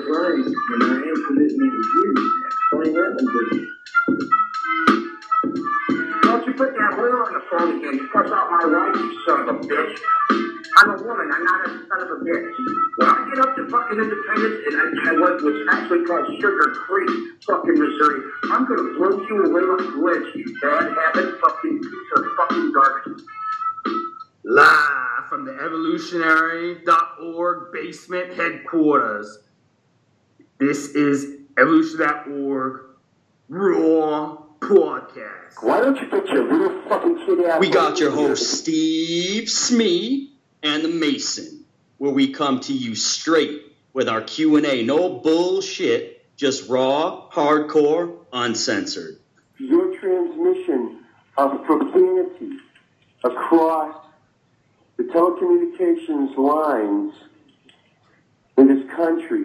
crime, and I am committing it with you. Find out and do. Don't you put that whore on the phone again. You cuss out my wife, you son of a bitch. I'm a woman. I'm not a son of a bitch. When I get up to fucking Independence and I went what's actually called Sugar Creek, fucking Missouri, I'm gonna blow you away like a glitch, you bad habit fucking piece of fucking garbage. Live from the evolutionary.org basement headquarters. This is evolution.org Raw Podcast. Why don't you get your little fucking kid out? We got your host Steve Smee and the Mason, where we come to you straight with our Q&A. No bullshit, just raw, hardcore, uncensored. Your transmission of profanity across the telecommunications lines in this country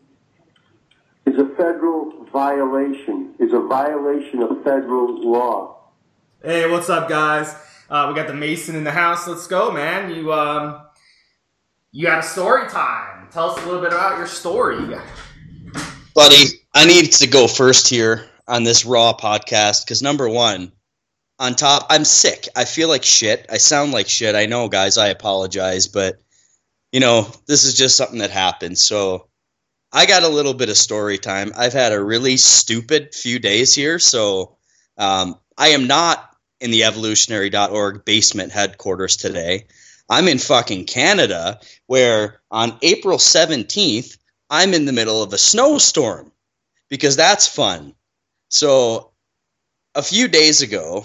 is a federal violation, is a violation of federal law. Hey, what's up, guys? We got the Mason in the house. Let's go, man. You got a story time. Tell us a little bit about your story. Buddy, I need to go first here on this Raw podcast because, number one, on top, I'm sick. I feel like shit. I sound like shit. I know, guys, I apologize, but, you know, this is just something that happened. So I got a little bit of story time. I've had a really stupid few days here, so I am not in the evolutionary.org basement headquarters today. I'm in fucking Canada, where on April 17th, I'm in the middle of a snowstorm, because that's fun. So a few days ago,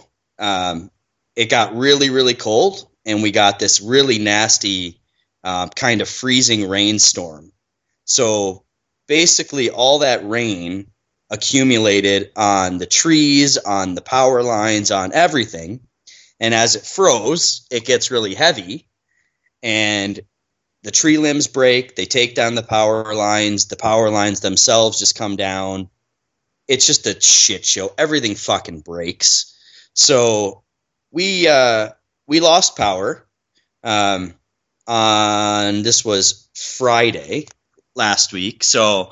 it got really, really cold, and we got this really nasty kind of freezing rainstorm. So basically all that rain accumulated on the trees, on the power lines, on everything. And as it froze, it gets really heavy, and the tree limbs break. They take down the power lines. The power lines themselves just come down. It's just a shit show. Everything fucking breaks. So we lost power on, this was Friday last week. So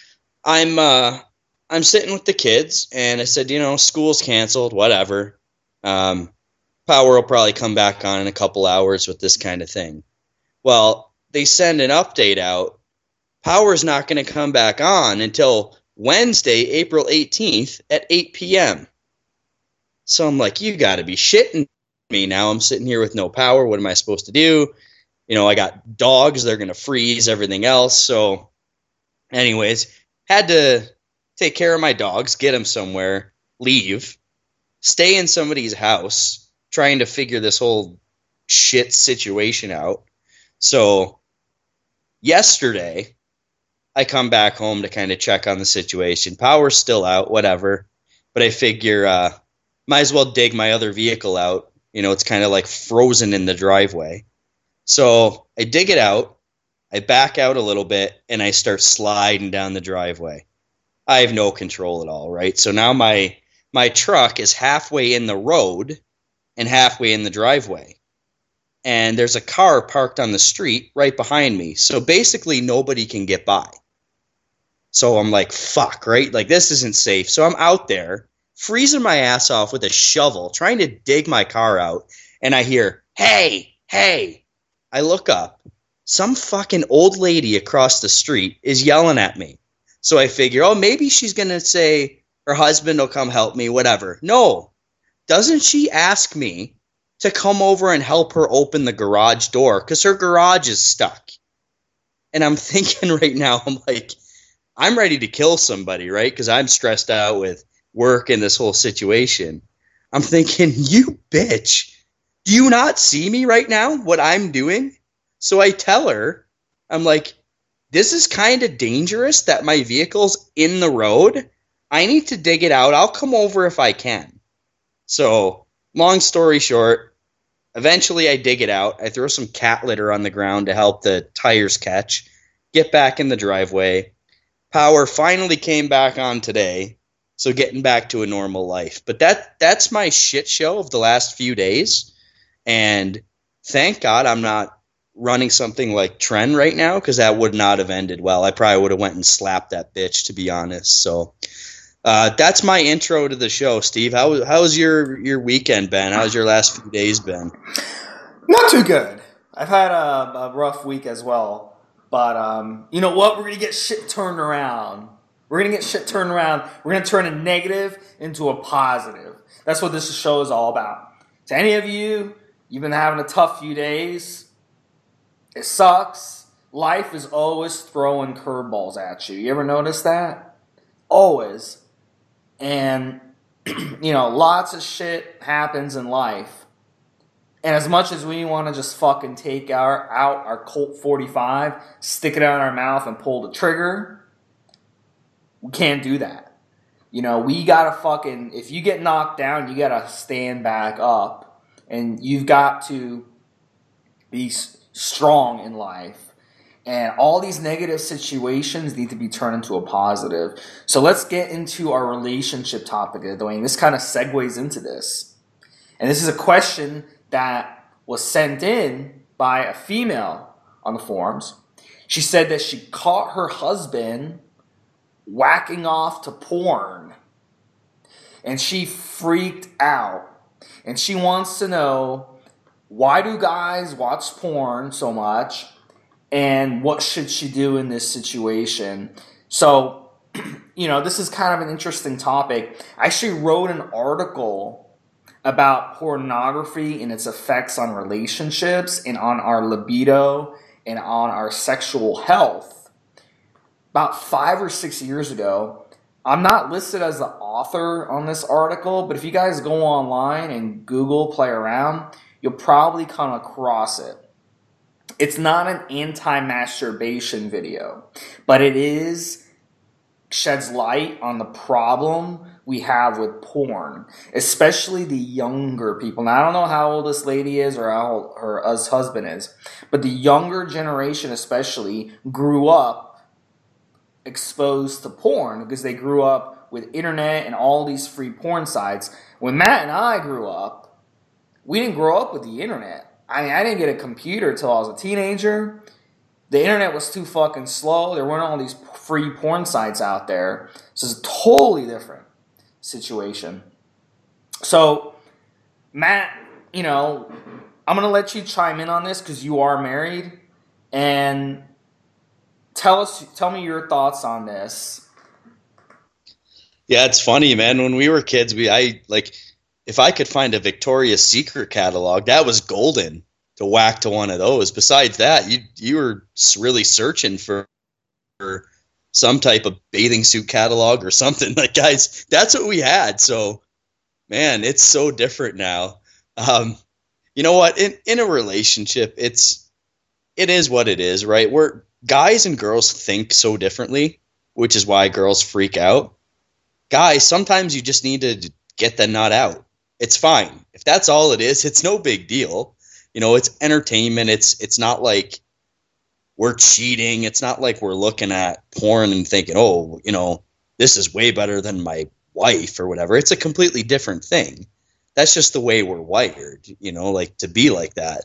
I'm sitting with the kids, and I said, you know, school's canceled, whatever. Power will probably come back on in a couple hours with this kind of thing. Well, they send an update out. Power's not going to come back on until Wednesday, April 18th at 8 p.m. So I'm like, you got to be shitting me. Now I'm sitting here with no power. What am I supposed to do? You know, I got dogs. They're going to freeze, everything else. So anyways, had to take care of my dogs, get them somewhere, leave, stay in somebody's house, trying to figure this whole shit situation out. So yesterday, I come back home to kind of check on the situation. Power's still out, whatever. But I figure might as well dig my other vehicle out. You know, it's kind of like frozen in the driveway. So I dig it out, I back out a little bit, and I start sliding down the driveway. I have no control at all, right? So now my truck is halfway in the road and halfway in the driveway. And there's a car parked on the street right behind me. So basically nobody can get by. So I'm like, fuck, right? Like, this isn't safe. So I'm out there freezing my ass off with a shovel, trying to dig my car out. And I hear, hey, hey. I look up. Some fucking old lady across the street is yelling at me. So I figure, oh, maybe she's going to say her husband will come help me, whatever. No. Doesn't she ask me to come over and help her open the garage door because her garage is stuck? And I'm thinking right now, I'm like, I'm ready to kill somebody, right? Because I'm stressed out with work and this whole situation. I'm thinking, you bitch, do you not see me right now, what I'm doing? So I tell her, I'm like, this is kind of dangerous that my vehicle's in the road. I need to dig it out. I'll come over if I can. So, long story short, eventually I dig it out. I throw some cat litter on the ground to help the tires catch. Get back in the driveway. Power finally came back on today. So getting back to a normal life. But that's my shit show of the last few days. And thank God I'm not running something like Tren right now, because that would not have ended well. I probably would have went and slapped that bitch, to be honest. So that's my intro to the show. Steve, how's your weekend been? How's your last few days been? Not too good. I've had a rough week as well. But you know what? We're going to get shit turned around. We're going to get shit turned around. We're going to turn a negative into a positive. That's what this show is all about. To any of you, you've been having a tough few days. It sucks. Life is always throwing curveballs at you. You ever notice that? Always. And, you know, lots of shit happens in life. And as much as we want to just fucking take out our Colt 45, stick it out in our mouth and pull the trigger, we can't do that. You know, we gotta fucking, if you get knocked down, you gotta stand back up. And you've got to be strong in life. And all these negative situations need to be turned into a positive. So let's get into our relationship topic, Dwayne. This kind of segues into this. And this is a question that was sent in by a female on the forums. She said that she caught her husband whacking off to porn. And she freaked out. And she wants to know, why do guys watch porn so much? And what should she do in this situation? So, you know, this is kind of an interesting topic. I actually wrote an article about pornography and its effects on relationships and on our libido and on our sexual health about 5 or 6 years ago. I'm not listed as the author on this article, but if you guys go online and Google, play around, you'll probably come across it. It's not an anti-masturbation video, but it sheds light on the problem we have with porn, especially the younger people. Now, I don't know how old this lady is or how old her husband is, but the younger generation especially grew up exposed to porn because they grew up with internet and all these free porn sites. When Matt and I grew up, we didn't grow up with the internet. I mean, I didn't get a computer until I was a teenager. The internet was too fucking slow. There weren't all these free porn sites out there. So it's a totally different situation. So, Matt, you know, I'm going to let you chime in on this because you are married. And tell me your thoughts on this. Yeah, it's funny, man. When we were kids, if I could find a Victoria's Secret catalog, that was golden to whack to one of those. Besides that, you were really searching for some type of bathing suit catalog or something. Like, guys, that's what we had. So, man, it's so different now. You know what? In a relationship, it is what it is, right? We're guys and girls think so differently, which is why girls freak out. Guys, sometimes you just need to get the nut out. It's fine. If that's all it is, it's no big deal. You know, it's entertainment. It's not like we're cheating. It's not like we're looking at porn and thinking, oh, you know, this is way better than my wife or whatever. It's a completely different thing. That's just the way we're wired, you know, like to be like that.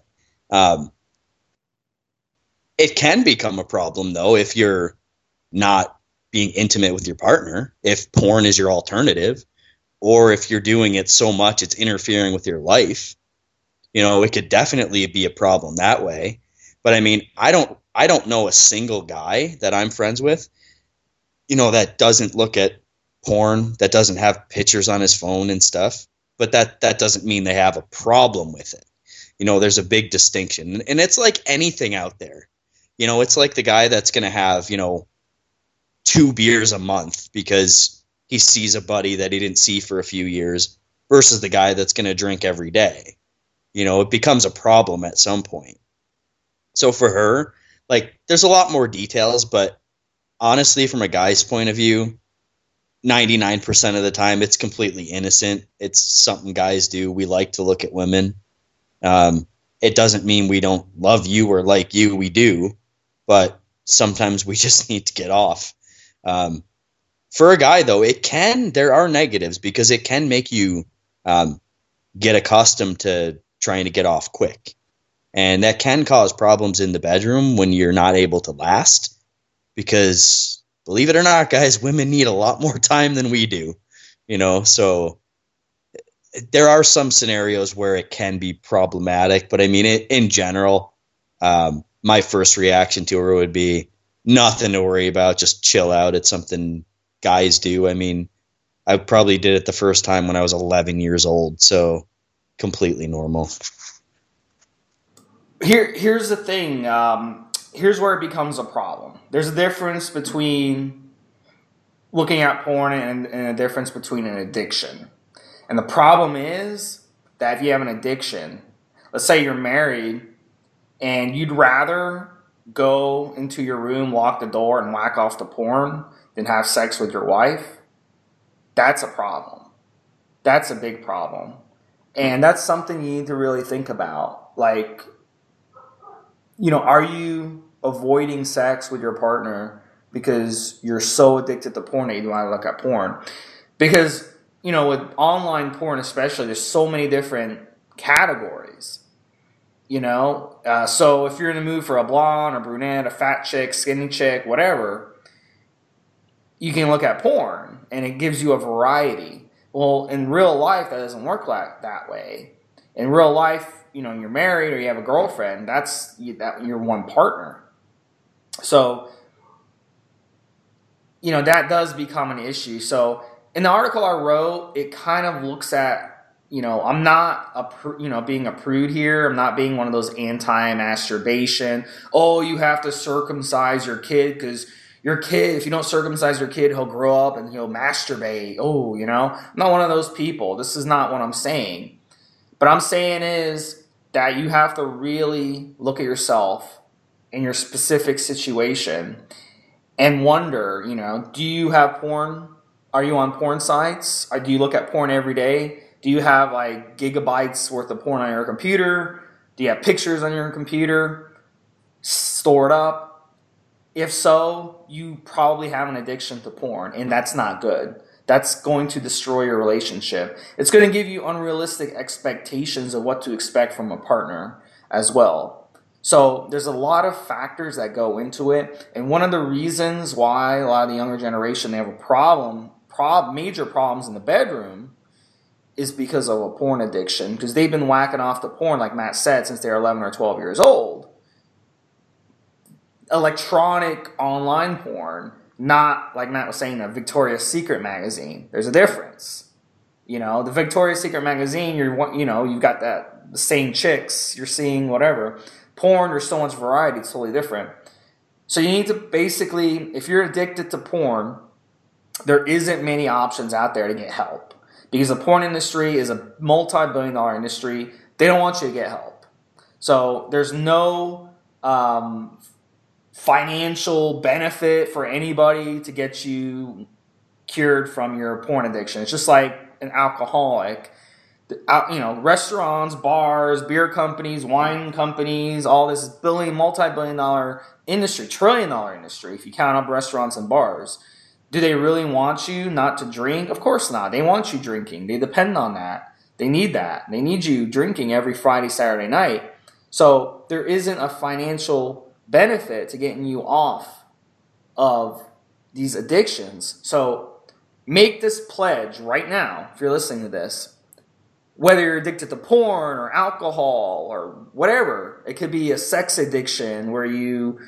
It can become a problem, though, if you're not being intimate with your partner, if porn is your alternative, or if you're doing it so much it's interfering with your life. You know, it could definitely be a problem that way. But I mean, I don't know a single guy that I'm friends with, you know, that doesn't look at porn, that doesn't have pictures on his phone and stuff. But that doesn't mean they have a problem with it. You know, there's a big distinction. And it's like anything out there. You know, it's like the guy that's going to have, you know, 2 beers a month because he sees a buddy that he didn't see for a few years versus the guy that's going to drink every day. You know, it becomes a problem at some point. So for her, like, there's a lot more details, but honestly, from a guy's point of view, 99% of the time, it's completely innocent. It's something guys do. We like to look at women. It doesn't mean we don't love you or like you. We do. But sometimes we just need to get off. For a guy, though, there are negatives because it can make you get accustomed to trying to get off quick. And that can cause problems in the bedroom when you're not able to last, because believe it or not, guys, women need a lot more time than we do, so there are some scenarios where it can be problematic, but I mean, in general, my first reaction to her would be nothing to worry about. Just chill out. It's something guys do. I mean, I probably did it the first time when I was 11 years old, so completely normal. Here's the thing. Here's where it becomes a problem. There's a difference between looking at porn and a difference between an addiction. And the problem is that if you have an addiction, let's say you're married and you'd rather go into your room, lock the door, and whack off the porn than have sex with your wife, that's a problem. That's a big problem. And that's something you need to really think about. Like, are you avoiding sex with your partner because you're so addicted to porn that you don't want to look at porn? Because, with online porn especially, there's so many different categories. So if you're in the mood for a blonde, a brunette, a fat chick, skinny chick, whatever, you can look at porn and it gives you a variety. Well, in real life, that doesn't work that way. In real life, you're married or you have a girlfriend, that's you're one partner. So, that does become an issue. So in the article I wrote, it kind of looks at, I'm not being a prude here. I'm not being one of those anti-masturbation. Oh, you have to circumcise your kid because your kid, if you don't circumcise your kid, he'll grow up and he'll masturbate. Oh, I'm not one of those people. This is not what I'm saying. But I'm saying is that you have to really look at yourself in your specific situation and wonder, do you have porn? Are you on porn sites? Or do you look at porn every day? Do you have like gigabytes worth of porn on your computer? Do you have pictures on your computer stored up? If so, you probably have an addiction to porn, and that's not good. That's going to destroy your relationship. It's going to give you unrealistic expectations of what to expect from a partner as well. So there's a lot of factors that go into it. And one of the reasons why a lot of the younger generation, they have major problems in the bedroom is because of a porn addiction. Because they've been whacking off the porn, like Matt said, since they're 11 or 12 years old. Electronic online porn, not, like Matt was saying, a Victoria's Secret magazine. There's a difference. The Victoria's Secret magazine, you've got the same chicks, you're seeing whatever. Porn, there's so much variety, it's totally different. So you need to basically, if you're addicted to porn, there isn't many options out there to get help. Because the porn industry is a multi-billion-dollar industry. They don't want you to get help. So there's no financial benefit for anybody to get you cured from your porn addiction. It's just like an alcoholic. Restaurants, bars, beer companies, wine companies, all this multi-billion-dollar industry, trillion-dollar industry, if you count up restaurants and bars. Do they really want you not to drink? Of course not. They want you drinking. They depend on that. They need that. They need you drinking every Friday, Saturday night. So there isn't a financial benefit to getting you off of these addictions. So make this pledge right now, if you're listening to this. Whether you're addicted to porn or alcohol or whatever. It could be a sex addiction where you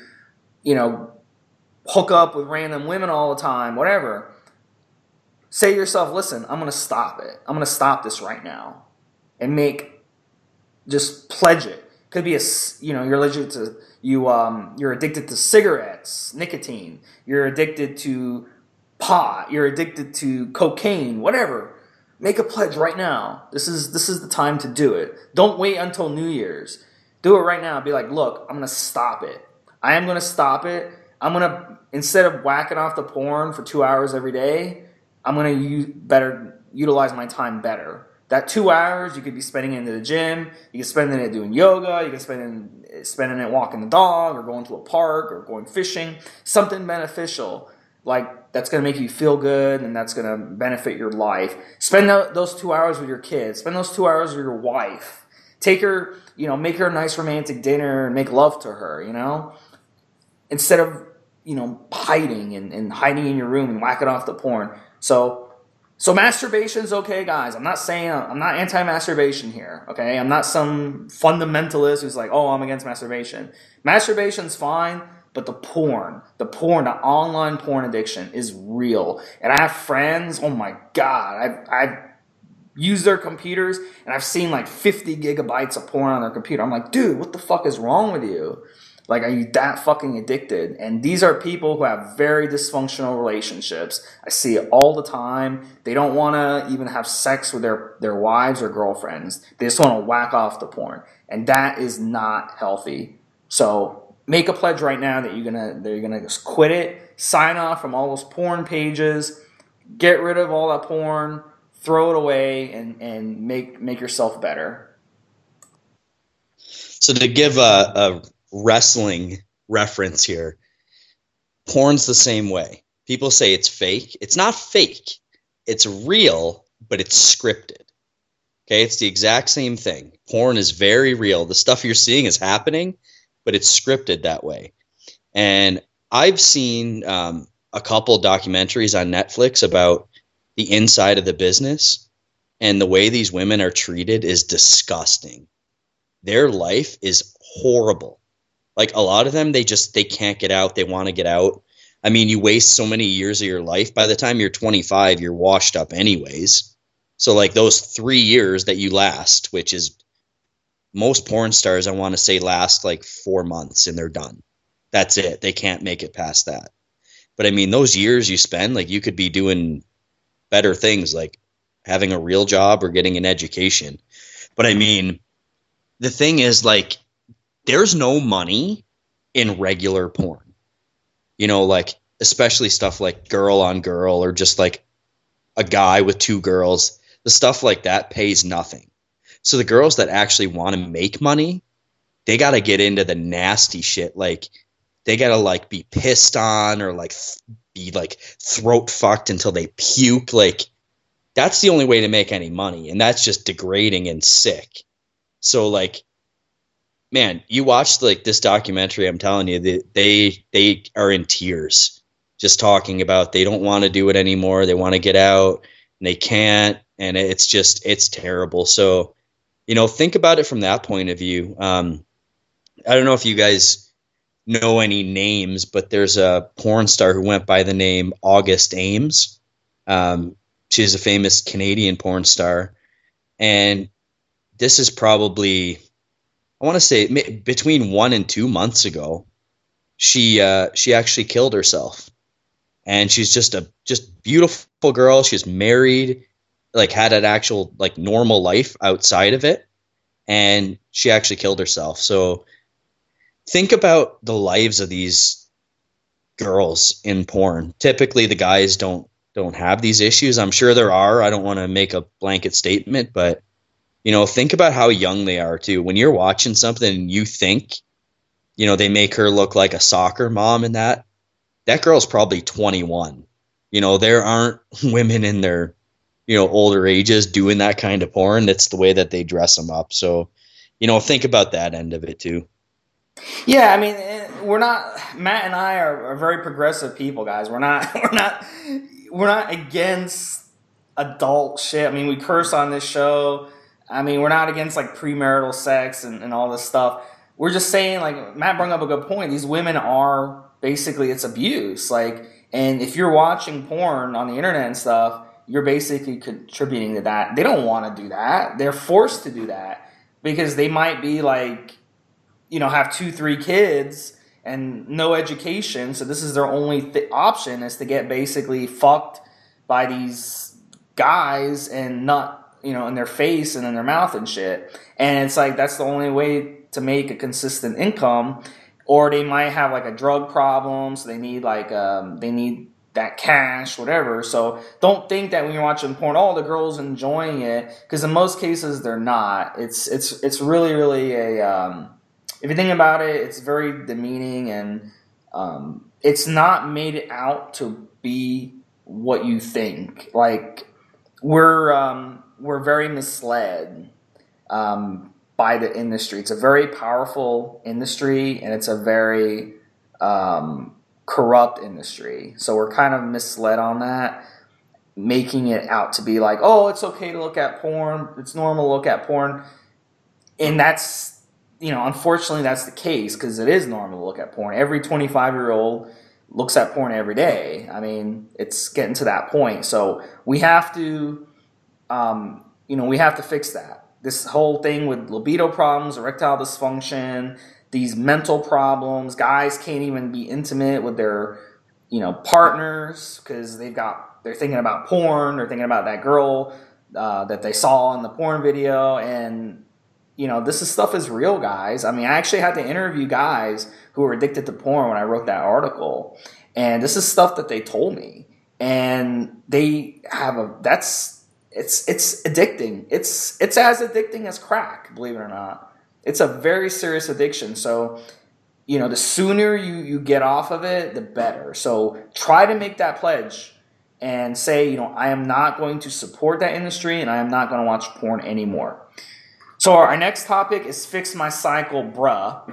hook up with random women all the time, whatever. Say to yourself, listen, I'm going to stop it. I'm going to stop this right now. And just pledge it. Could be you're allergic to, you're addicted to cigarettes, nicotine. You're addicted to pot. You're addicted to cocaine, whatever. Make a pledge right now. This is the time to do it. Don't wait until New Year's. Do it right now. Be like, look, I'm going to stop it. I am going to stop it. I'm going to, instead of whacking off the porn for 2 hours every day, I'm going to utilize my time better. That 2 hours, you could be spending it in the gym. You can spend it doing yoga. You can spending it walking the dog or going to a park or going fishing. Something beneficial. Like, that's going to make you feel good and that's going to benefit your life. Spend those 2 hours with your kids. Spend those 2 hours with your wife. Take her, make her a nice romantic dinner and make love to her, instead of, hiding and hiding in your room and whacking off the porn. So masturbation's okay, guys. I'm not anti-masturbation here, okay? I'm not some fundamentalist who's like, oh, I'm against masturbation. Masturbation's fine, but the online porn addiction is real. And I have friends, oh my God, I've used their computers and I've seen like 50 gigabytes of porn on their computer. I'm like, dude, what the fuck is wrong with you? Like, are you that fucking addicted? And these are people who have very dysfunctional relationships. I see it all the time. They don't want to even have sex with their wives or girlfriends. They just want to whack off the porn. And that is not healthy. So make a pledge right now that you're gonna just quit it, sign off from all those porn pages, get rid of all that porn, throw it away, and make yourself better. So to give a wrestling reference here, porn's the same way. People say it's fake. It's not fake. It's real, but it's scripted. Okay, it's the exact same thing. Porn is very real. The stuff you're seeing is happening, but it's scripted that way. And I've seen a couple documentaries on Netflix about the inside of the business, and the way these women are treated is disgusting. Their life is horrible. Like, a lot of them, they can't get out. They want to get out. I mean, you waste so many years of your life. By the time you're 25, you're washed up anyways. So like those 3 years that you last, which is most porn stars, I want to say, last like 4 months and they're done. That's it. They can't make it past that. But I mean, those years you spend, like, you could be doing better things like having a real job or getting an education. But I mean, the thing is, like, there's no money in regular porn, like, especially stuff like girl on girl or just like a guy with two girls. The stuff like that pays nothing. So the girls that actually want to make money, they got to get into the nasty shit. Like, they got to like be pissed on or like be like throat fucked until they puke. Like, that's the only way to make any money. And that's just degrading and sick. So like, man, you watch like this documentary, I'm telling you, they are in tears just talking about they don't want to do it anymore. They want to get out and they can't. And it's terrible. So, think about it from that point of view. I don't know if you guys know any names, but there's a porn star who went by the name August Ames. She's a famous Canadian porn star. And this is probably, I want to say, between 1 and 2 months ago, she actually killed herself. And she's just beautiful girl. She's married, like, had an actual like normal life outside of it, and she actually killed herself. So think about the lives of these girls in porn. Typically, the guys don't have these issues. I'm sure there are. I don't want to make a blanket statement, but think about how young they are too. When you're watching something and you think, they make her look like a soccer mom and that girl's probably 21. There aren't women in their, older ages doing that kind of porn. That's the way that they dress them up. So, think about that end of it too. Yeah, I mean, Matt and I are very progressive people, guys. We're not against adult shit. I mean, we curse on this show. I mean, we're not against like premarital sex and all this stuff. We're just saying, like, Matt brought up a good point. These women are basically, it's abuse. Like, and if you're watching porn on the internet and stuff, you're basically contributing to that. They don't want to do that. They're forced to do that because they might be like, have 2-3 kids and no education. So this is their only option, is to get basically fucked by these guys and not, in their face and in their mouth and shit. And it's like, that's the only way to make a consistent income. Or they might have like a drug problem, so they need like they need that cash, whatever. So don't think that when you're watching porn, the girl's enjoying it, because in most cases they're not. It's really, really a if you think about it, it's very demeaning, and it's not made out to be what you think. Like, we're very misled. by the industry. It's a very powerful industry, and it's a very corrupt industry. So we're kind of misled on that, making it out to be like, oh, it's okay to look at porn. It's normal to look at porn. And that's, unfortunately that's the case, because it is normal to look at porn. Every 25-year-old looks at porn every day. I mean, it's getting to that point. So we have to, we have to fix that. This whole thing with libido problems, erectile dysfunction, these mental problems. Guys can't even be intimate with their, partners because they're thinking about porn. They're thinking about that girl that they saw in the porn video. And, this stuff is real, guys. I mean, I actually had to interview guys who were addicted to porn when I wrote that article. And this is stuff that they told me. And they have it's addicting. It's as addicting as crack, believe it or not. It's a very serious addiction. So, the sooner you get off of it, the better. So try to make that pledge and say, I am not going to support that industry and I am not going to watch porn anymore. So our next topic is Fix My Cycle, bruh.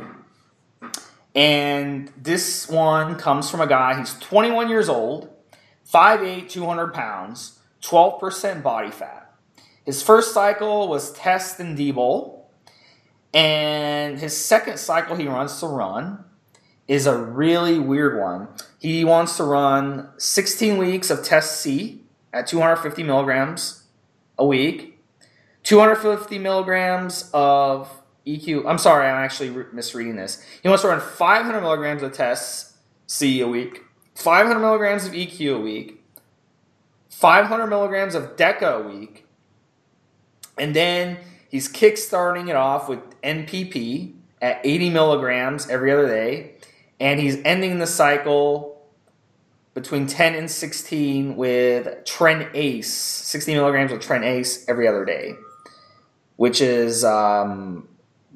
And this one comes from a guy. He's 21 years old, 5'8", 200 pounds, 12% body fat. His first cycle was Test and D-Bowl. And his second cycle he wants to run is a really weird one. He wants to run 16 weeks of Test C at 250 milligrams a week, 250 milligrams of EQ. I'm sorry, I'm actually misreading this. He wants to run 500 milligrams of Test C a week, 500 milligrams of EQ a week, 500 milligrams of DECA a week, and then he's kickstarting it off with NPP at 80 milligrams every other day, and he's ending the cycle between 10 and 16 with Tren Ace, 60 milligrams of Tren Ace every other day, which is about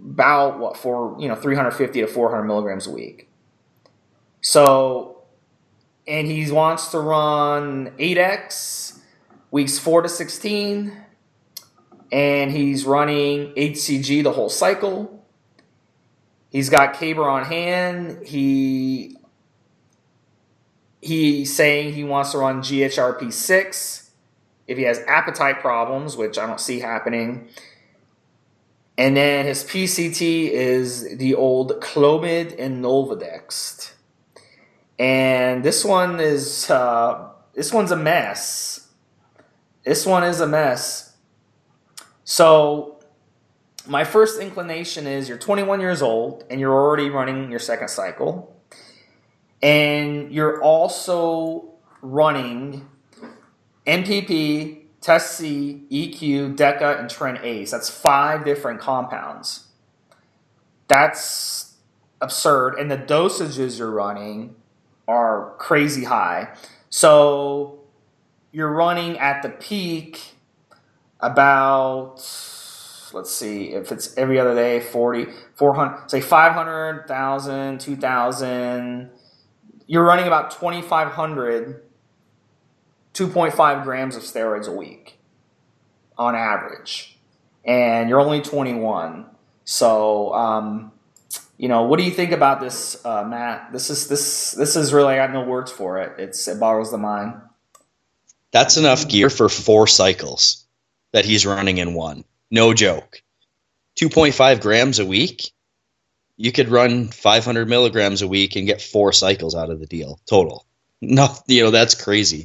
350 to 400 milligrams a week. So, and he wants to run 8X weeks 4 to 16. And he's running HCG the whole cycle. He's got Caber on hand. He's saying he wants to run GHRP 6 if he has appetite problems, which I don't see happening. And then his PCT is the old Clomid and Nolvadex. And this one's a mess. This one is a mess. So my first inclination is you're 21 years old and you're already running your second cycle. And you're also running NPP, Test C, EQ, DECA, and Tren Ace. That's 5 different compounds. That's absurd. And the dosages you're running are crazy high. So you're running at the peak about, let's see, if it's every other day, 40, 400, say 500,000, 2,000. You're running about 2,500, 2.5 grams of steroids a week on average. And you're only 21. So, what do you think about this, Matt? This is really, I got no words for it. It boggles the mind. That's enough gear for 4 cycles that he's running in one. No joke. 2.5 grams a week. You could run 500 milligrams a week and get 4 cycles out of the deal total. No, that's crazy.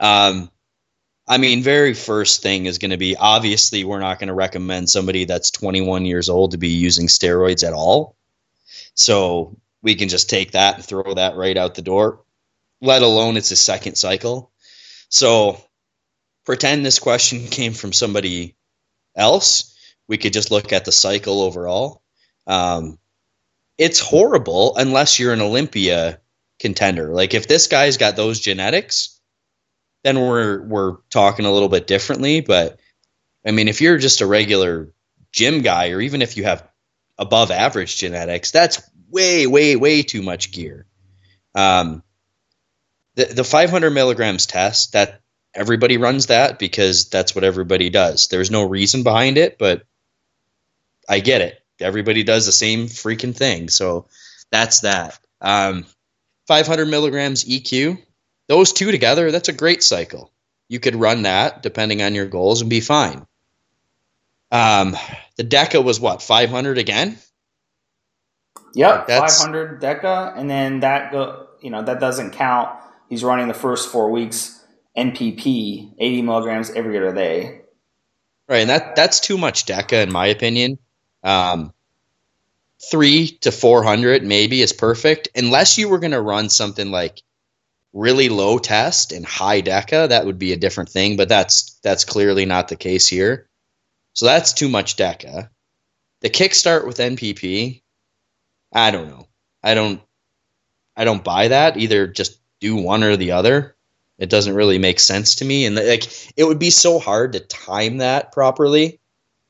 Very first thing is going to be, obviously, we're not going to recommend somebody that's 21 years old to be using steroids at all. So we can just take that and throw that right out the door, let alone it's a second cycle. So pretend this question came from somebody else. We could just look at the cycle overall. It's horrible unless you're an Olympia contender. Like if this guy's got those genetics, then we're talking a little bit differently. But if you're just a regular gym guy, or even if you have above average genetics, that's way, way, way too much gear. The 500 milligrams test, that everybody runs that because that's what everybody does. There's no reason behind it, but I get it. Everybody does the same freaking thing. So that's that. 500 milligrams EQ, those two together, that's a great cycle. You could run that depending on your goals and be fine. The Deca was what, 500 again? Yep, 500 Deca, and then that that doesn't count. He's running the first 4 weeks NPP, 80 milligrams every other day. Right, and that's too much Deca in my opinion. 300 to 400 maybe is perfect, unless you were going to run something like really low test and high Deca. That would be a different thing, but that's clearly not the case here. So that's too much Deca. The kickstart with NPP, I don't know. I don't buy that. Either just do one or the other. It doesn't really make sense to me, and like it would be so hard to time that properly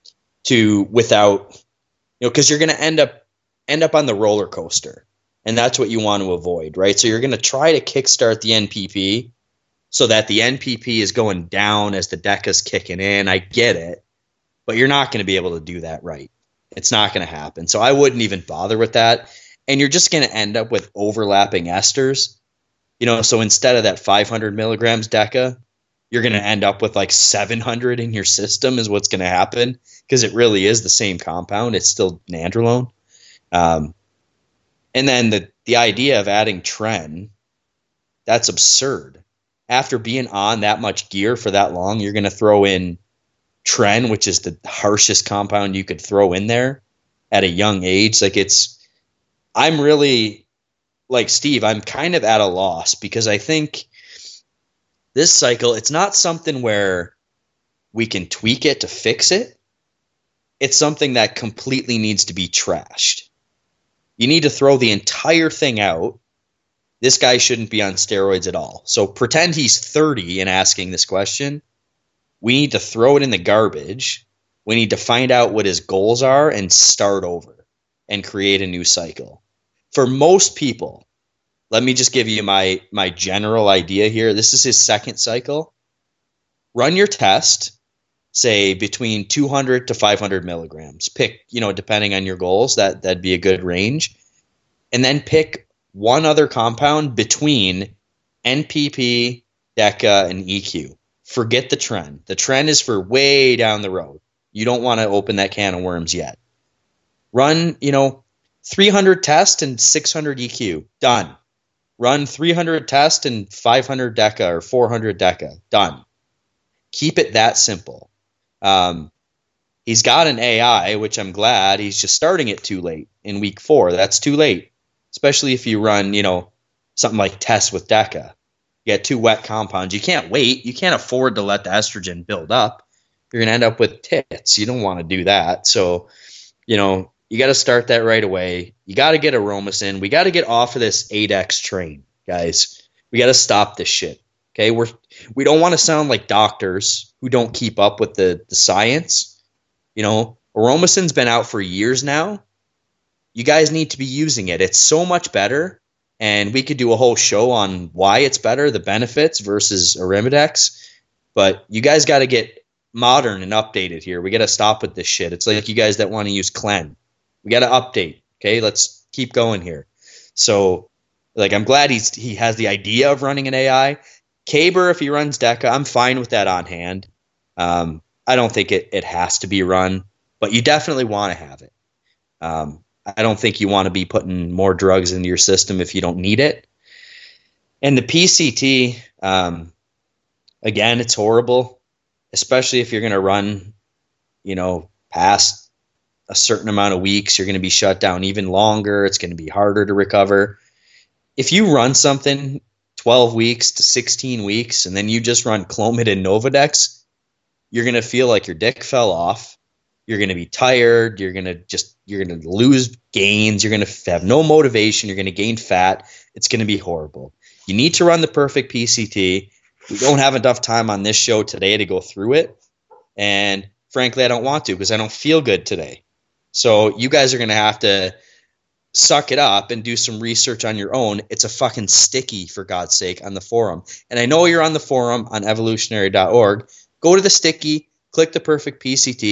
without because you're going to end up on the roller coaster, and that's what you want to avoid, right? So you're going to try to kickstart the NPP so that the NPP is going down as the Deca's kicking in. I get it, but you're not going to be able to do that right. It's not going to happen. So I wouldn't even bother with that, and you're just going to end up with overlapping esters. So instead of that 500 milligrams Deca, you're going to end up with like 700 in your system is what's going to happen, because it really is the same compound. It's still nandrolone. And then the idea of adding Tren, that's absurd. After being on that much gear for that long, you're going to throw in Tren, which is the harshest compound you could throw in there at a young age. I'm really... like Steve, I'm kind of at a loss, because I think this cycle, it's not something where we can tweak it to fix it. It's something that completely needs to be trashed. You need to throw the entire thing out. This guy shouldn't be on steroids at all. So pretend he's 30 and asking this question. We need to throw it in the garbage. We need to find out what his goals are and start over and create a new cycle. For most people, let me just give you my general idea here. This is his second cycle. Run your test, say between 200 to 500 milligrams. Pick, depending on your goals, that'd be a good range. And then pick one other compound between NPP, Deca, and EQ. Forget the Tren. The Tren is for way down the road. You don't want to open that can of worms yet. Run, 300 test and 600 EQ. Done. Run 300 test and 500 Deca or 400 Deca. Done. Keep it that simple. He's got an AI, which I'm glad. He's just starting it too late in week 4. That's too late, especially if you run, something like test with Deca. You got 2 wet compounds. You can't wait. You can't afford to let the estrogen build up. You're going to end up with tits. You don't want to do that. So, you got to start that right away. You got to get Aromasin. We got to get off of this 8X train, guys. We got to stop this shit. Okay, we don't want to sound like doctors who don't keep up with the science. Aromasin's been out for years now. You guys need to be using it. It's so much better, and we could do a whole show on why it's better, the benefits versus Arimidex. But you guys got to get modern and updated here. We got to stop with this shit. It's like you guys that want to use Clen. We got to update. Okay, let's keep going here. So, I'm glad he has the idea of running an AI. Caber, if he runs Deca, I'm fine with that on hand. I don't think it has to be run, but you definitely want to have it. I don't think you want to be putting more drugs into your system if you don't need it. And the PCT, again, it's horrible, especially if you're going to run, past a certain amount of weeks. You're going to be shut down even longer. It's going to be harder to recover. If you run something 12 weeks to 16 weeks and then you just run Clomid and Novadex, you're going to feel like your dick fell off. You're going to be tired. You're going to lose gains. You're going to have no motivation. You're going to gain fat. It's going to be horrible. You need to run the perfect PCT. We don't have enough time on this show today to go through it. And frankly, I don't want to because I don't feel good today. So you guys are going to have to suck it up and do some research on your own. It's a fucking sticky, for God's sake, on the forum. And I know you're on the forum on evolutionary.org. Go to the sticky, click the perfect PCT.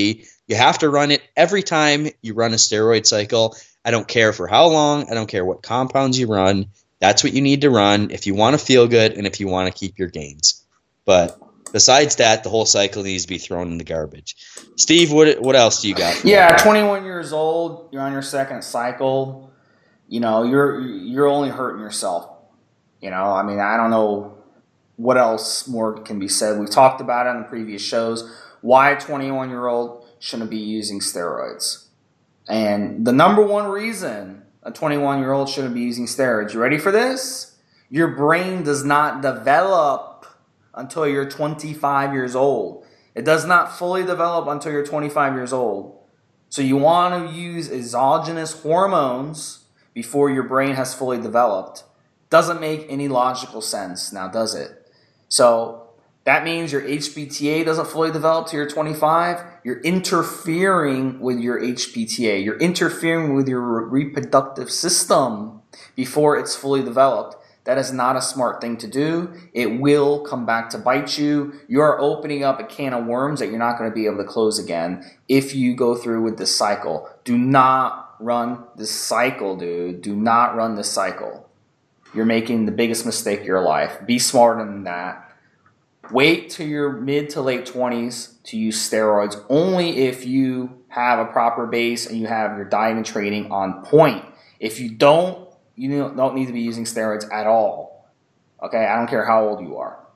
You have to run it every time you run a steroid cycle. I don't care for how long. I don't care what compounds you run. That's what you need to run if you want to feel good and if you want to keep your gains. But besides that, the whole cycle needs to be thrown in the garbage. Steve, what else do you got? Yeah, 21 years old, you're on your second cycle. You know, you're only hurting yourself. You know, I mean, I don't know what else more can be said. We've talked about it on the previous shows. Why a 21-year-old shouldn't be using steroids. And the number one reason a 21-year-old shouldn't be using steroids, you ready for this? Your brain does not develop until you're 25 years old. It does not fully develop until you're 25 years old. So you want to use exogenous hormones before your brain has fully developed. Doesn't make any logical sense now, does it? So that means your HPTA doesn't fully develop till you're 25. You're interfering with your HPTA. You're interfering with your reproductive system before it's fully developed. That is not a smart thing to do. It will come back to bite you. You're opening up a can of worms that you're not going to be able to close again if you go through with this cycle. Do not run this cycle, dude. Do not run this cycle. You're making the biggest mistake of your life. Be smarter than that. Wait till your mid to late 20s to use steroids only if you have a proper base and you have your diet and training on point. If you don't, you don't need to be using steroids at all. Okay, I don't care how old you are.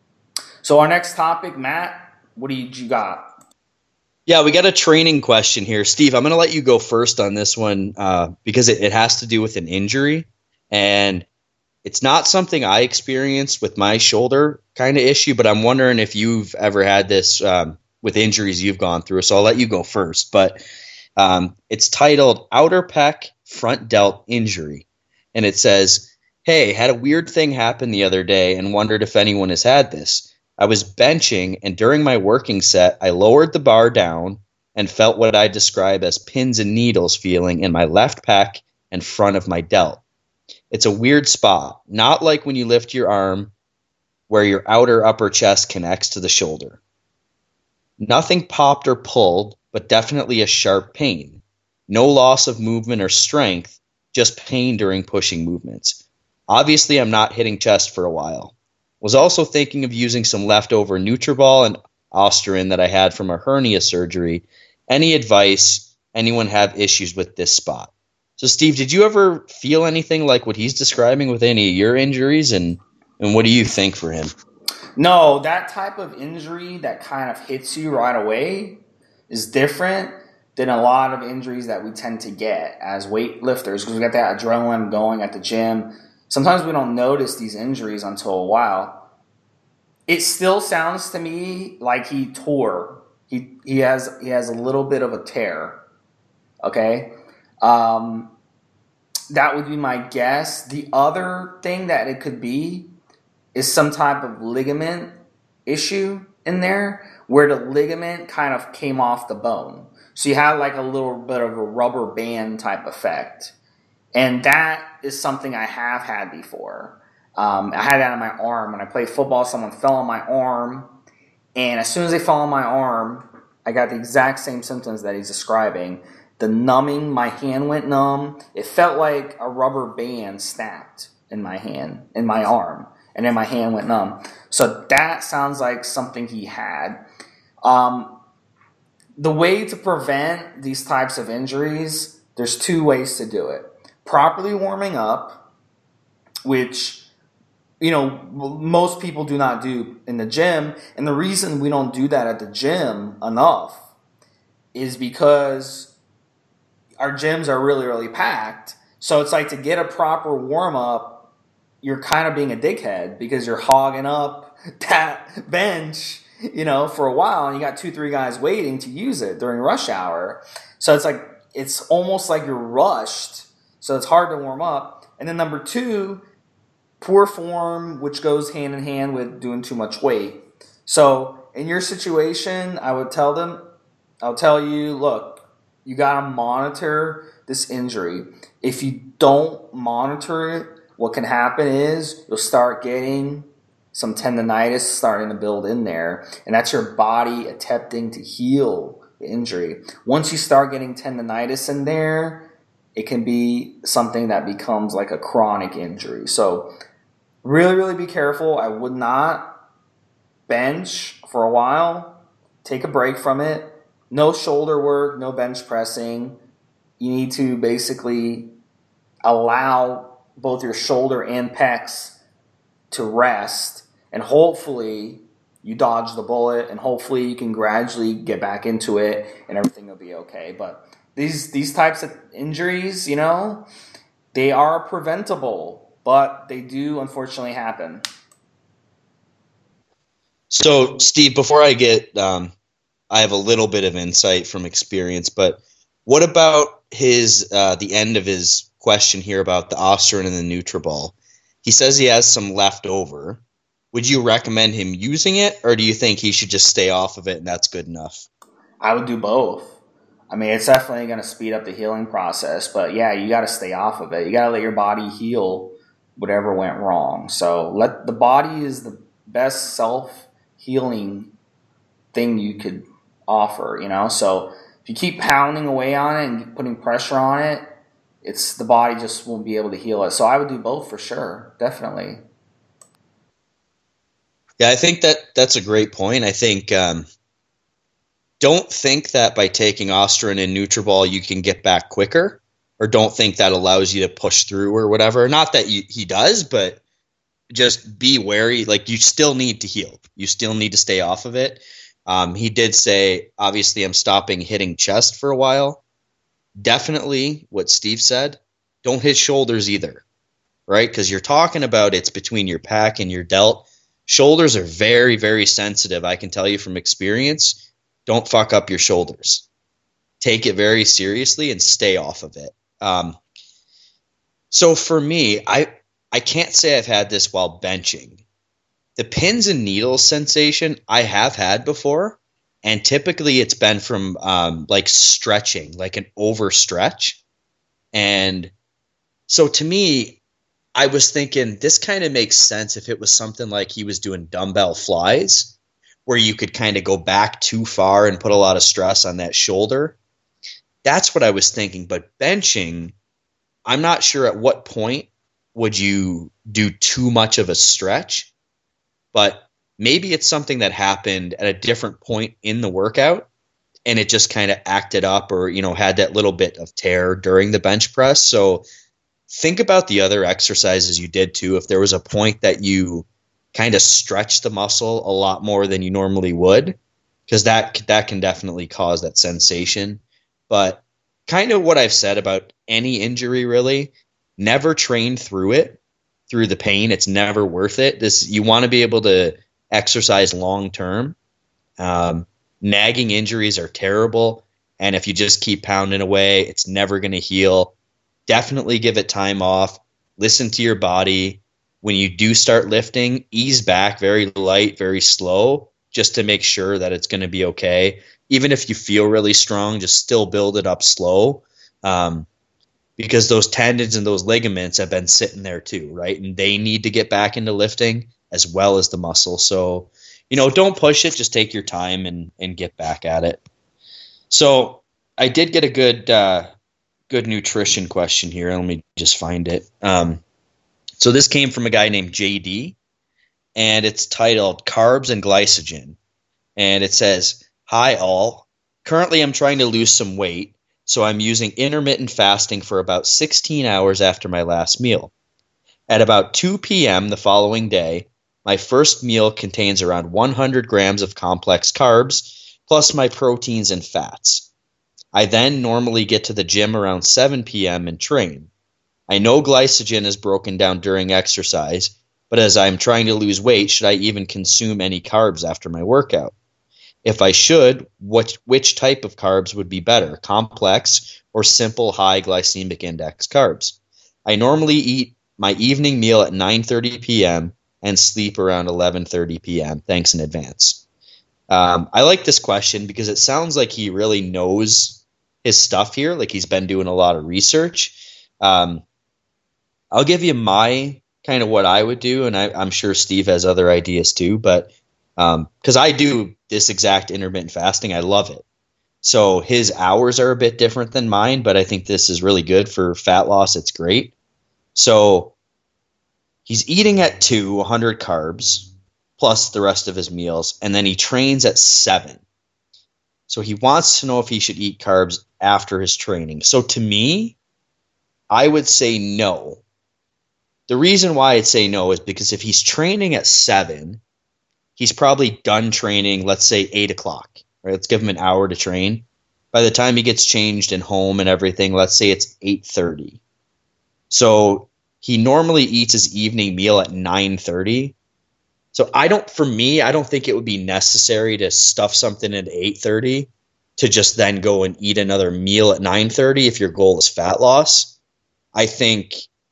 So our next topic, Matt, what do you got? Yeah, we got a training question here. Steve, I'm going to let you go first on this one because it has to do with an injury. And it's not something I experienced with my shoulder kind of issue, but I'm wondering if you've ever had this with injuries you've gone through. So I'll let you go first. But it's titled Outer Pec Front Delt Injury. And it says, hey, had a weird thing happen the other day and wondered if anyone has had this. I was benching, and during my working set, I lowered the bar down and felt what I describe as pins and needles feeling in my left pec and front of my delt. It's a weird spot, not like when you lift your arm where your outer upper chest connects to the shoulder. Nothing popped or pulled, but definitely a sharp pain. No loss of movement or strength, just pain during pushing movements. Obviously, I'm not hitting chest for a while. Was also thinking of using some leftover Nutribol and Osterin that I had from a hernia surgery. Any advice? Anyone have issues with this spot? So, Steve, did you ever feel anything like what he's describing with any of your injuries, and what do you think for him? No, that type of injury that kind of hits you right away is different than a lot of injuries that we tend to get as weightlifters because we got that adrenaline going at the gym. Sometimes we don't notice these injuries until a while. It still sounds to me like he tore. He has a little bit of a tear. Okay? That would be my guess. The other thing that it could be is some type of ligament issue in there where the ligament kind of came off the bone. So you have like a little bit of a rubber band type effect. And that is something I have had before. I had that on my arm. When I played football, someone fell on my arm. And as soon as they fell on my arm, I got the exact same symptoms that he's describing. The numbing, my hand went numb. It felt like a rubber band snapped in my hand, in my arm. And then my hand went numb. So that sounds like something he had. The way to prevent these types of injuries, there's two ways to do it. Properly warming up, which, most people do not do in the gym. And the reason we don't do that at the gym enough is because our gyms are really, really packed. So it's like to get a proper warm-up, you're kind of being a dickhead because you're hogging up that bench, for a while, and you got 2-3 guys waiting to use it during rush hour. So it's almost like you're rushed. So it's hard to warm up. And then number 2, poor form, which goes hand in hand with doing too much weight. So in your situation, I'll tell you, look, you got to monitor this injury. If you don't monitor it, what can happen is you'll start getting some tendonitis starting to build in there. And that's your body attempting to heal the injury. Once you start getting tendonitis in there, it can be something that becomes like a chronic injury. So really, really be careful. I would not bench for a while. Take a break from it. No shoulder work, no bench pressing. You need to basically allow both your shoulder and pecs to rest, and hopefully you dodge the bullet, and hopefully you can gradually get back into it and everything will be okay. But these types of injuries, they are preventable, but they do unfortunately happen. So, Steve, before I get, I have a little bit of insight from experience, but what about the end of his question here about the Osterin and the Nutrabol? He says he has some left over. Would you recommend him using it, or do you think he should just stay off of it and that's good enough? I would do both. I mean, it's definitely going to speed up the healing process, but yeah, you got to stay off of it. You got to let your body heal whatever went wrong. So the body is the best self-healing thing you could offer, So if you keep pounding away on it and putting pressure on it, the body just won't be able to heal it. So I would do both for sure, definitely. Yeah, I think that's a great point. I think don't think that by taking Osterin and Nutrabol you can get back quicker, or don't think that allows you to push through or whatever. Not that he does, but just be wary. Like, you still need to heal. You still need to stay off of it. He did say, obviously, I'm stopping hitting chest for a while. Definitely what Steve said, don't hit shoulders either, right? Because you're talking about it's between your pec and your delt. Shoulders are very, very sensitive. I can tell you from experience, don't fuck up your shoulders. Take it very seriously and stay off of it. So for me, I can't say I've had this while benching. The pins and needles sensation I have had before, and typically it's been from like stretching, like an overstretch. And so to me, I was thinking this kind of makes sense if it was something like he was doing dumbbell flies, where you could kind of go back too far and put a lot of stress on that shoulder. That's what I was thinking. But benching, I'm not sure at what point would you do too much of a stretch, but maybe it's something that happened at a different point in the workout and it just kind of acted up, or, had that little bit of tear during the bench press. So think about the other exercises you did too. If there was a point that you kind of stretched the muscle a lot more than you normally would, because that can definitely cause that sensation. But kind of what I've said about any injury, really, never train through it, through the pain. It's never worth it. You want to be able to exercise long term. Nagging injuries are terrible, and if you just keep pounding away, it's never going to heal. Definitely give it time off. Listen to your body. When you do start lifting, ease back very light, very slow, just to make sure that it's going to be okay. Even if you feel really strong, just still build it up slow, because those tendons and those ligaments have been sitting there too, right? And they need to get back into lifting as well as the muscle. So, don't push it. Just take your time and get back at it. So I did get a good nutrition question here. Let me just find it. So this came from a guy named JD, and it's titled Carbs and Glycogen. And it says, "Hi all. Currently I'm trying to lose some weight, so I'm using intermittent fasting for about 16 hours after my last meal. At about 2 p.m. the following day, my first meal contains around 100 grams of complex carbs, plus my proteins and fats. I then normally get to the gym around 7 p.m. and train. I know glycogen is broken down during exercise, but as I'm trying to lose weight, should I even consume any carbs after my workout? If I should, which type of carbs would be better, complex or simple high glycemic index carbs? I normally eat my evening meal at 9:30 p.m. and sleep around 11:30 p.m. Thanks in advance." I like this question because it sounds like he really knows his stuff here, like he's been doing a lot of research. I'll give you my kind of what I would do, and I'm sure Steve has other ideas too, but because I do this exact intermittent fasting, I love it. So his hours are a bit different than mine, but I think this is really good for fat loss. It's great. So he's eating at 100 carbs plus the rest of his meals, and then he trains at 7. So he wants to know if he should eat carbs after his training. So to me, I would say no. The reason why I'd say no is because if he's training at 7, he's probably done training, let's say 8 o'clock. Right? Let's give him an hour to train. By the time he gets changed and home and everything, let's say it's 8:30. So he normally eats his evening meal at 9:30. So I don't think it would be necessary to stuff something at 8:30 to just then go and eat another meal at 9:30 if your goal is fat loss. I think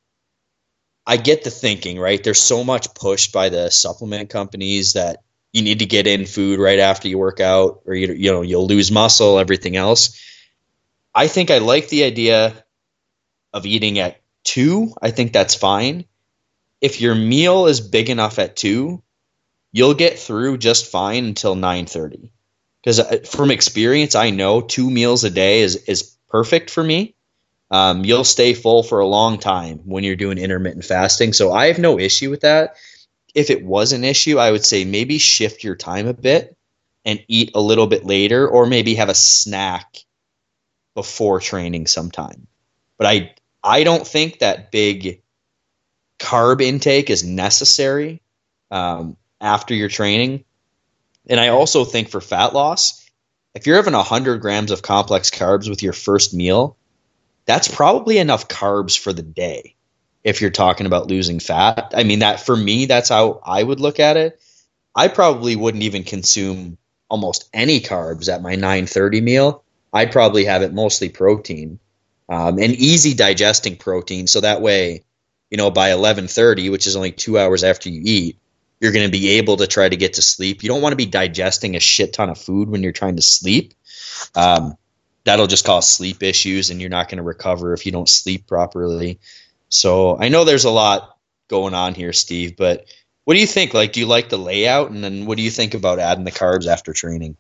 I get the thinking, right? There's so much pushed by the supplement companies that you need to get in food right after you work out, or you'll lose muscle, everything else. I think I like the idea of eating at 2. I think that's fine. If your meal is big enough at 2, you'll get through just fine until 9:30. Because from experience, I know 2 meals a day is perfect for me. You'll stay full for a long time when you're doing intermittent fasting. So I have no issue with that. If it was an issue, I would say maybe shift your time a bit and eat a little bit later, or maybe have a snack before training sometime. But I don't think that big carb intake is necessary after your training. And I also think for fat loss, if you're having 100 grams of complex carbs with your first meal, that's probably enough carbs for the day if you're talking about losing fat. I mean, that for me, that's how I would look at it. I probably wouldn't even consume almost any carbs at my 9:30 meal. I'd probably have it mostly protein, and easy digesting protein. So that way, by 11:30, which is only 2 hours after you eat, you're going to be able to try to get to sleep. You don't want to be digesting a shit ton of food when you're trying to sleep. That'll just cause sleep issues, and you're not going to recover if you don't sleep properly. So I know there's a lot going on here, Steve, but what do you think? Like, do you like the layout? And then what do you think about adding the carbs after training?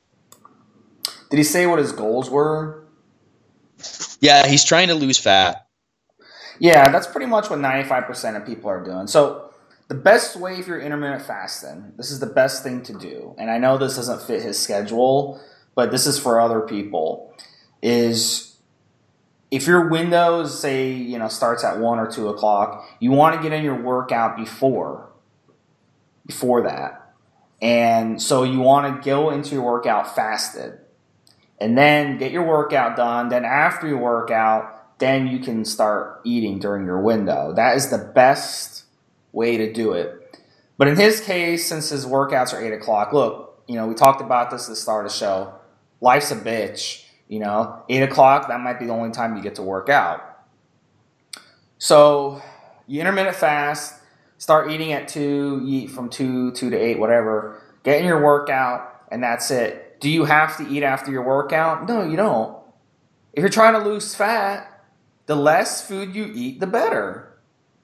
Did he say what his goals were? Yeah, he's trying to lose fat. Yeah, that's pretty much what 95% of people are doing. So the best way if you're intermittent fasting, this is the best thing to do. And I know this doesn't fit his schedule, but this is for other people, is if your window, say, starts at 1 or 2 o'clock, you want to get in your workout before that. And so you want to go into your workout fasted and then get your workout done. Then after your workout, then you can start eating during your window. That is the best way to do it. But in his case, since his workouts are 8 o'clock, look, we talked about this at the start of the show. Life's a bitch. 8 o'clock, that might be the only time you get to work out. So you intermittent fast, start eating at 2, you eat from 2 to 8, whatever. Get in your workout, and that's it. Do you have to eat after your workout? No, you don't. If you're trying to lose fat, the less food you eat, the better.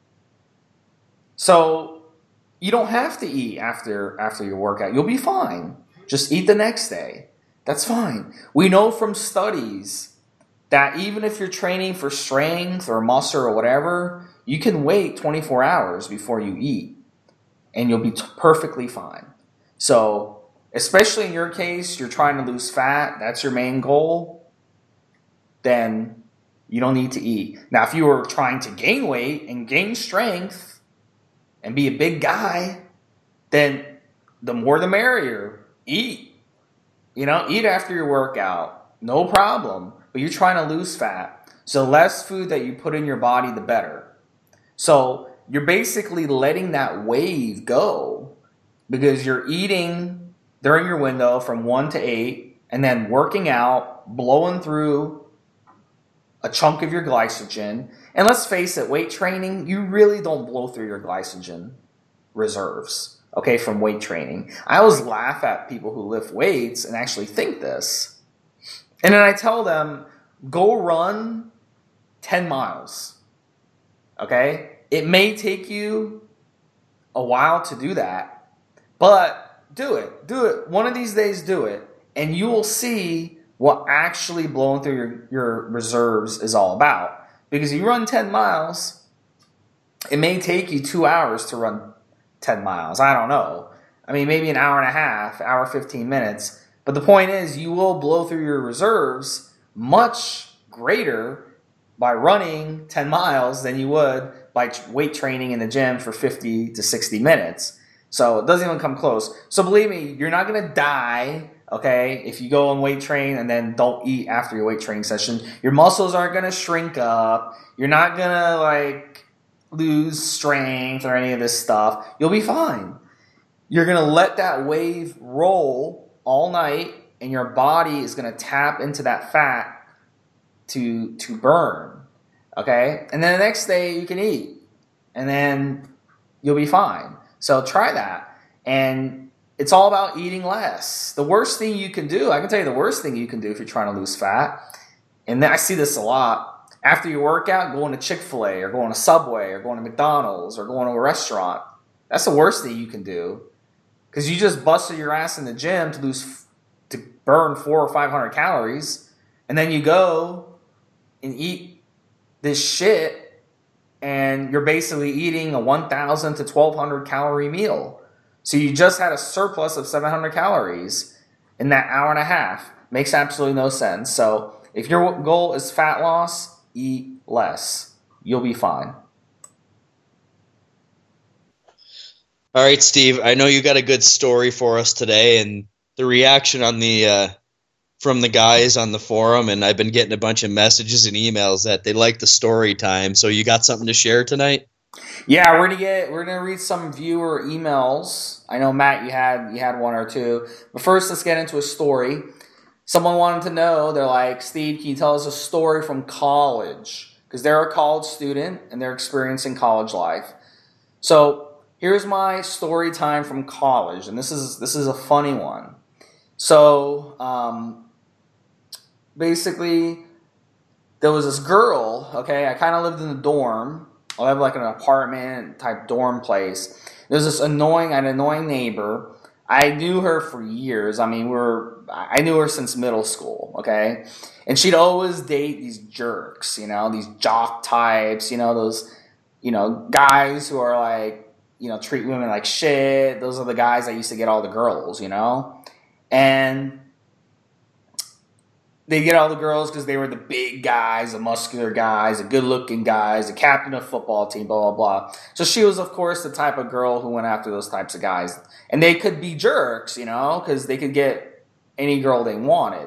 So you don't have to eat after your workout. You'll be fine. Just eat the next day. That's fine. We know from studies that even if you're training for strength or muscle or whatever, you can wait 24 hours before you eat, and you'll be perfectly fine. So, especially in your case, you're trying to lose fat, that's your main goal, then you don't need to eat. Now, if you were trying to gain weight and gain strength and be a big guy, then the more the merrier. Eat. Eat after your workout. No problem. But you're trying to lose fat. So less food that you put in your body, the better. So you're basically letting that wave go because you're eating during your window from 1 to 8 and then working out, blowing through a chunk of your glycogen. And let's face it, weight training, you really don't blow through your glycogen reserves. Okay, from weight training. I always laugh at people who lift weights and actually think this. And then I tell them, go run 10 miles. Okay? It may take you a while to do that, but do it. Do it. One of these days, do it. And you will see what actually blowing through your reserves is all about. Because you run 10 miles, it may take you 2 hours to run 10 miles. I don't know. I mean, maybe an hour and a half, hour 15 minutes. But the point is, you will blow through your reserves much greater by running 10 miles than you would by weight training in the gym for 50 to 60 minutes. So it doesn't even come close. So believe me, you're not going to die, okay, if you go and weight train and then don't eat after your weight training session. Your muscles aren't going to shrink up. You're not going to, like, lose strength or any of this stuff. You'll be fine. You're going to let that wave roll all night, and your body is going to tap into that fat to burn, okay? And then the next day you can eat, and then you'll be fine. So try that. And it's all about eating less. The worst thing you can do, I can tell you the worst thing you can do if you're trying to lose fat, and I see this a lot, after your workout, going to Chick-fil-A or going to Subway or going to McDonald's or going to a restaurant. That's the worst thing you can do, because you just busted your ass in the gym to burn 400 or 500 calories, and then you go and eat this shit, and you're basically eating a 1,000 to 1,200 calorie meal. So you just had a surplus of 700 calories in that hour and a half. Makes absolutely no sense. So if your goal is fat loss, eat less. You'll be fine. All right, Steve, I know you got a good story for us today, and the reaction on the from the guys on the forum, and I've been getting a bunch of messages and emails that they like the story time. So you got something to share tonight? Yeah, we're gonna read some viewer emails. I know, Matt, you had one or two, but first let's get into a story. Someone wanted to know, they're like, Steve, can you tell us a story from college? Because they're a college student and they're experiencing college life. So here's my story time from college, and this is a funny one. So basically, there was this girl, okay, I kind of lived in the dorm. I lived like in an apartment type dorm place. There's this annoying neighbor. I knew her for years. I mean, I knew her since middle school, okay? And she'd always date these jerks, these jock types, those, guys who are like, treat women like shit. Those are the guys that used to get all the girls, And they get all the girls because they were the big guys, the muscular guys, the good-looking guys, the captain of football team, blah, blah, blah. So she was, of course, the type of girl who went after those types of guys. And they could be jerks, because they could get any girl they wanted.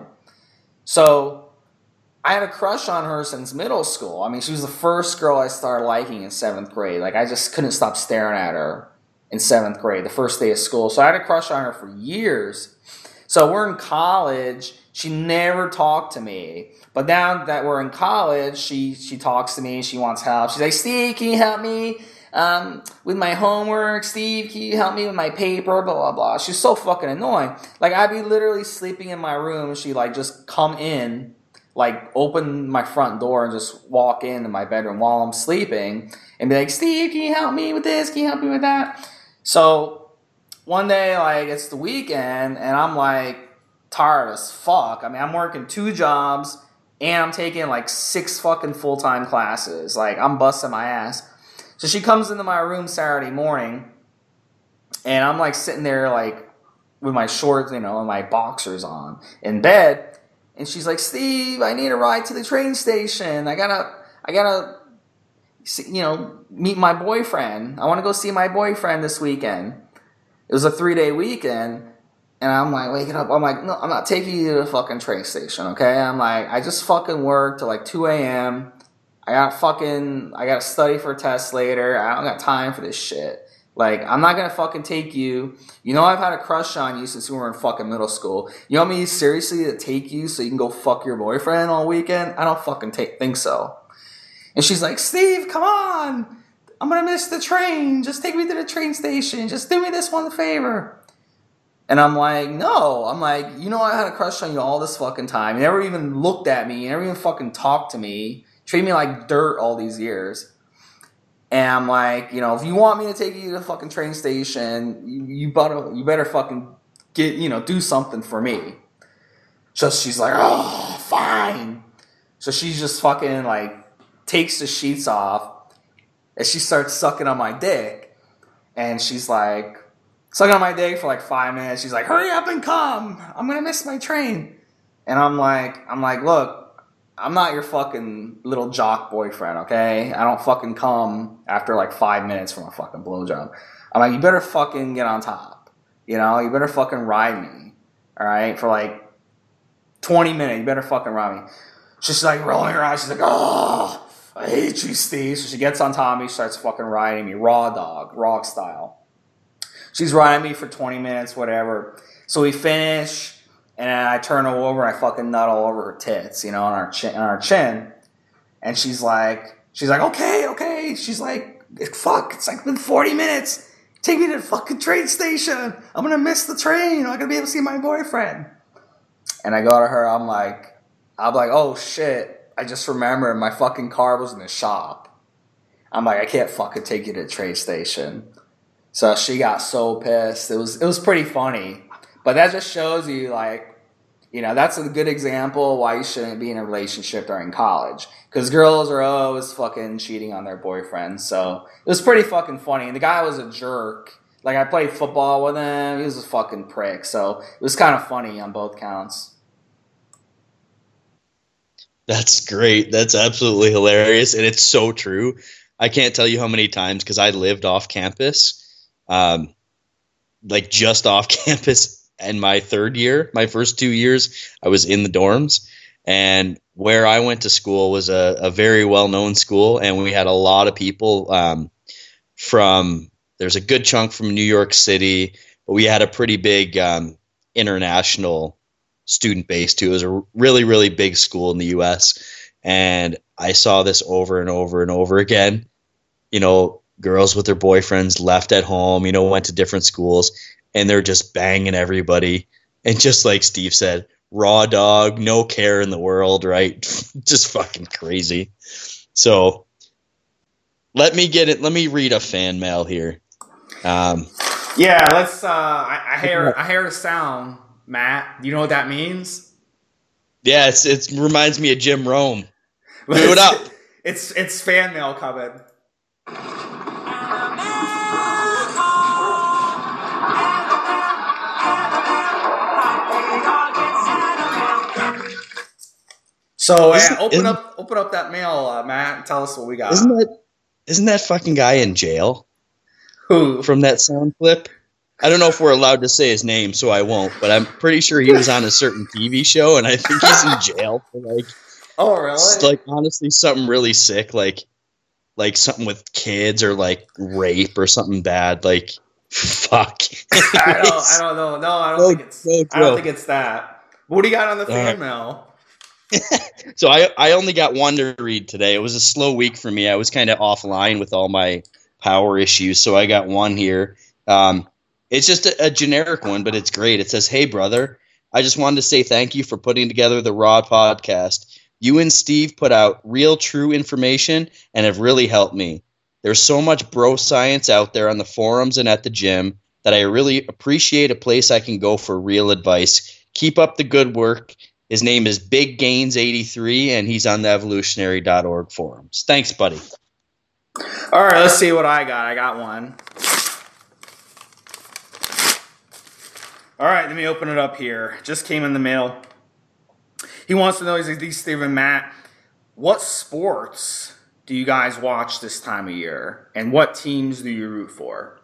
So I had a crush on her since middle school. I mean, she was the first girl I started liking in 7th grade. Like, I just couldn't stop staring at her in 7th grade, the first day of school. So I had a crush on her for years. So we're in college. She never talked to me. But now that we're in college, she talks to me. She wants help. She's like, Steve, can you help me with my homework? Steve, can you help me with my paper? Blah, blah, blah. She's so fucking annoying. Like, I'd be literally sleeping in my room, and she'd, like, just come in, like, open my front door and just walk into my bedroom while I'm sleeping and be like, Steve, can you help me with this? Can you help me with that? So one day, like, it's the weekend, and I'm, like, tired as fuck. I mean, I'm working 2 jobs, and I'm taking, like, 6 fucking full-time classes. Like, I'm busting my ass. So she comes into my room Saturday morning, and I'm, like, sitting there, like, with my shorts, and my boxers on in bed, and she's like, Steve, I need a ride to the train station. I gotta, meet my boyfriend. I want to go see my boyfriend this weekend. It was a 3-day weekend, and I'm like, waking up. I'm like, no, I'm not taking you to the fucking train station, okay? I'm like, I just fucking worked till like 2 a.m. I gotta study for a test later. I don't got time for this shit. Like, I'm not gonna fucking take you. I've had a crush on you since we were in fucking middle school. You want me seriously to take you so you can go fuck your boyfriend all weekend? I don't fucking think so. And she's like, Steve, come on. I'm gonna miss the train. Just take me to the train station. Just do me this one favor. And I'm like, no. I'm like, I had a crush on you all this fucking time. You never even looked at me. You never even fucking talked to me. Treated me like dirt all these years. And I'm like, if you want me to take you to the fucking train station, you better fucking do something for me. So she's like, oh, fine. So she just fucking like takes the sheets off and she starts sucking on my dick. And she's like, sucking on my dick for like 5 minutes. She's like, hurry up and come. I'm going to miss my train. And I'm like, look, I'm not your fucking little jock boyfriend, okay? I don't fucking come after like 5 minutes from a fucking blowjob. I'm like, you better fucking get on top. You know, you better fucking ride me. All right? For like 20 minutes, you better fucking ride me. So she's like rolling her eyes. She's like, oh, I hate you, Steve. So she gets on top of me, starts fucking riding me, raw dog, rock style. She's riding me for 20 minutes, whatever. So we finish, and then I turn her over, and I fucking nut all over her tits, you know, on our chin. And she's like, okay. She's like, fuck, it's like been 40 minutes. Take me to the fucking train station. I'm gonna miss the train. I'm not gonna be able to see my boyfriend. And I go to her, I'm like, oh shit, I just remembered my fucking car was in the shop. I'm like, I can't fucking take you to the train station. So she got so pissed. It was pretty funny. But that just shows you, like, you know, that's a good example why you shouldn't be in a relationship during college. Because girls are always fucking cheating on their boyfriends. So it was pretty fucking funny. And the guy was a jerk. Like, I played football with him. He was a fucking prick. So it was kind of funny on both counts. That's great. That's absolutely hilarious. And it's so true. I can't tell you how many times, because I lived off campus, like just off campus in my third year. My first 2 years, I was in the dorms. And where I went to school was a very well-known school. And we had a lot of people there's a good chunk from New York City, but we had a pretty big international student base too. It was a really, really big school in the U.S. And I saw this over and over and over again. You know, girls with their boyfriends left at home, you know, went to different schools, and they're just banging everybody. And just like Steve said, raw dog, no care in the world, right? Just fucking crazy. So let me read a fan mail here. Yeah, let's. I hear a sound, Matt. Do you know what that means? Yeah, it reminds me of Jim Rome. Do it up. It's fan mail coming. So open up that mail, Matt. And tell us what we got. Isn't that fucking guy in jail? Who? From that sound clip? I don't know if we're allowed to say his name, so I won't. But I'm pretty sure he was on a certain TV show, and I think he's in jail for like. Oh really? Like honestly, something really sick, like something with kids or like rape or something bad. Like fuck. I don't know. No, I don't think it's that. What do you got on the fan mail? So I only got one to read today. It was a slow week for me. I was kind of offline with all my power issues, so I got one here. It's just a generic one, but it's great. It says, "Hey, brother, I just wanted to say thank you for putting together the Raw podcast. You and Steve put out real, true information and have really helped me. There's so much bro science out there on the forums and at the gym that I really appreciate a place I can go for real advice. Keep up the good work." His name is Big Gains 83, and he's on the evolutionary.org forums. Thanks, buddy. All right, let's see what I got. I got one. All right, let me open it up here. Just came in the mail. He wants to know, he's like, Steve and Matt, what sports do you guys watch this time of year? And what teams do you root for?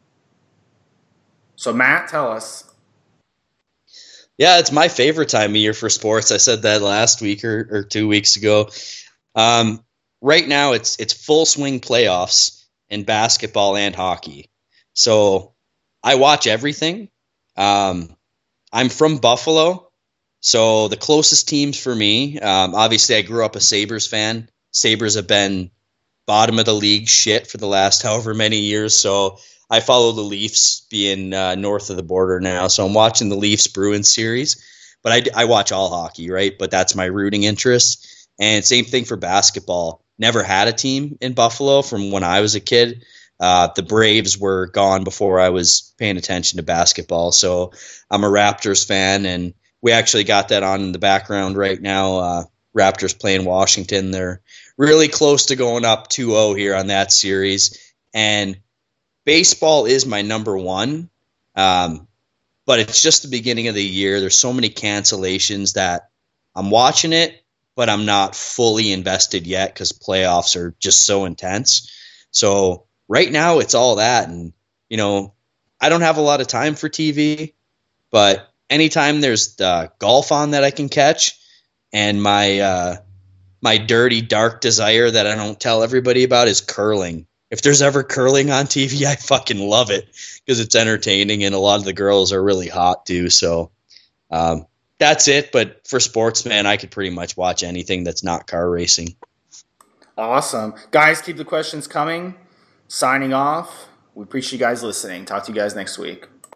So, Matt, tell us. Yeah, it's my favorite time of year for sports. I said that last week or 2 weeks ago. Right now, it's full swing playoffs in basketball and hockey. So I watch everything. I'm from Buffalo, so the closest teams for me, obviously I grew up a Sabres fan. Sabres have been bottom of the league shit for the last however many years, so I follow the Leafs being north of the border now, so I'm watching the Leafs-Bruins series. But I watch all hockey, right? But that's my rooting interest. And same thing for basketball. Never had a team in Buffalo from when I was a kid. The Braves were gone before I was paying attention to basketball. So I'm a Raptors fan, and we actually got that on in the background right now. Raptors playing Washington. They're really close to going up 2-0 here on that series. And baseball is my number one. But it's just the beginning of the year. There's so many cancellations that I'm watching it, but I'm not fully invested yet because playoffs are just so intense. So right now it's all that. And, I don't have a lot of time for TV, but anytime there's golf on that I can catch, and my dirty, dark desire that I don't tell everybody about is curling. If there's ever curling on TV, I fucking love it because it's entertaining and a lot of the girls are really hot too. So that's it. But for sports, man, I could pretty much watch anything that's not car racing. Awesome. Guys, keep the questions coming. Signing off. We appreciate you guys listening. Talk to you guys next week.